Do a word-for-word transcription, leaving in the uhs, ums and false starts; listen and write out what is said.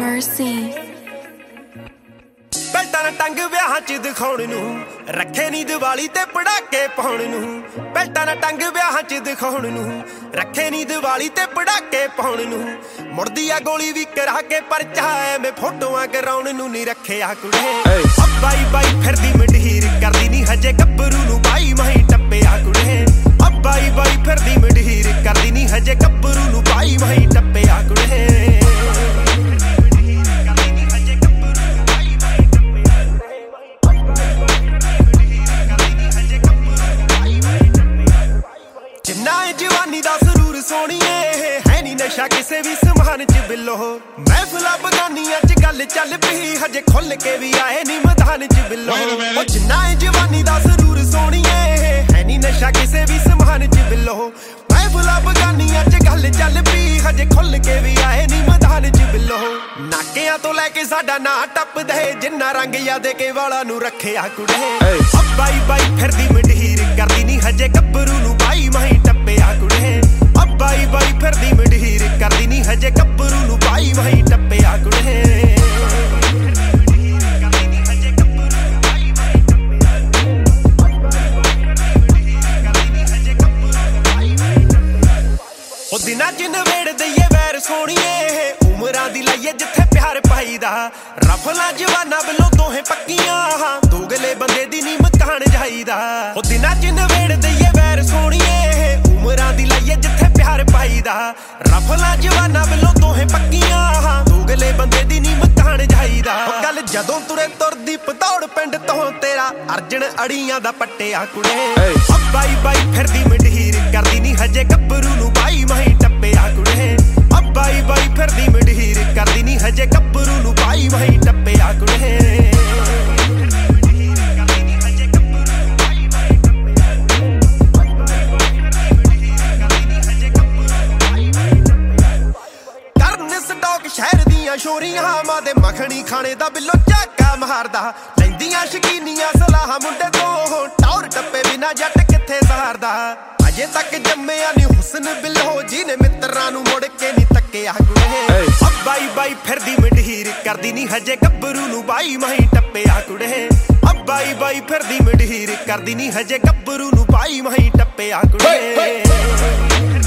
Mercy ਬੈਲਟਾਂ ਨਾਲ ਟੰਗ ਵਿਆਹਾਂ ਚ ਦਿਖਾਉਣ ਨੂੰ ਰੱਖੇ ਨੀ ਦੀਵਾਲੀ ਤੇ ਪੜਾਕੇ ਪਾਉਣ ਨੂੰ ਬੈਲਟਾਂ ਨਾਲ ਟੰਗ ਵਿਆਹਾਂ ਚ ਦਿਖਾਉਣ ਨੂੰ ਰੱਖੇ ਨੀ ਦੀਵਾਲੀ ਤੇ ਪੜਾਕੇ ਪਾਉਣ ਨੂੰ ਮੁੜਦੀ ਆ ਗੋਲੀ ਵੀ ਕਰਾ ਕੇ ਪਰਚਾ ਐਵੇਂ ਫੋਟੋਆਂ ਕਰਾਉਣ ਨੂੰ ਨਹੀਂ ਰੱਖਿਆ ਕੁੜੇ ਬਾਈ ਬਾਈ ਫਿਰਦੀ ਮੰਡੀਰ ਕਰਦੀ ਨੀ ਹਜੇ ਗੱਭਰੂ ਨੂੰ ਬਾਈ ਮਾਹੀ ਟੱਪਿਆ ਕੁੜੇ ਬਾਈ ਬਾਈ ਫਿਰਦੀ ਮੰਡੀਰ ਕਰਦੀ ਨੀ ਹਜੇ ਗੱਭਰੂ ਨੂੰ ਬਾਈ ਮਾਹੀ ਟੱਪਿਆ ਕੁੜੇ जवानी दा जरूर सोनिए है नी नशा किसे भी समान च बिलो महफिला बगानियां च गल चल पी हजे खुल के भी आए नी मैदान च बिलो जिन्ना जवानी दा जरूर सोनिए है नी नशा किसे भी समान च बिलो महफिला बगानियां च गल चल पी हजे खुल के भी आए नी मैदान च बिलो नाकियां तो लैके साडा ना टप दे जिन्ना रंग याद के वाला नू रखिया कुड़े बाई बाई फिरदी मंडीर करदी नी हजे गब्बरू नू बाई माही टप्पिया कुड़े बाई बाई फिरदी मंडीर करदी नी हजे गब्बरू नू बाई माही टप्पिया कुड़े दिना च नवेड़ दईए वैर सोनिए उमरां दी लाइए जिथे प्यार पाईदा रफला जवाना बलो दोहे पक्कियां दोगले बंदे दी नी मकान जाईदा ओ दिना च नवेड़ दईए वैर सोनिए उमरां दी लाइए जिथे प्यार पाईदा रफला जवाना बलो दोहे पक्कियां दोगले बंदे दी नी मकान जाईदा गल जदों तुरे तुरदी पतौड़ पिंड तो तेरा अर्जन अड़ियां दा पट्टिया कुड़े बाई बाई फिरदी मंडीर करदी नी हजे गब्बरू नू बाई माही टप्पिया कुड़े बाई बाई फिरदी मंडीर करदी नी हजे गब्बरू नू बाई माही टप्पिया कुड़े शहर दियां शोरियां मां दे मखनी खाने दा बिलो झाका मारदा लैंदियां शकीनियां सलाह मुंडे तो टौर टप्पे बिना जट किथे सहारदा अजे तक जम्मिया नी हुस्न बिलो जी ने मित्रां नू मुड़ के नी तक्किया कुड़े बाई बाई फिरदी मंडीर करदी नी हजे गब्बरू नू बाई माही टप्पिया कुड़े बाई बाई फिरदी मंडीर करदी नी हजे गब्बरू नू बाई माही टप्पिया कुड़े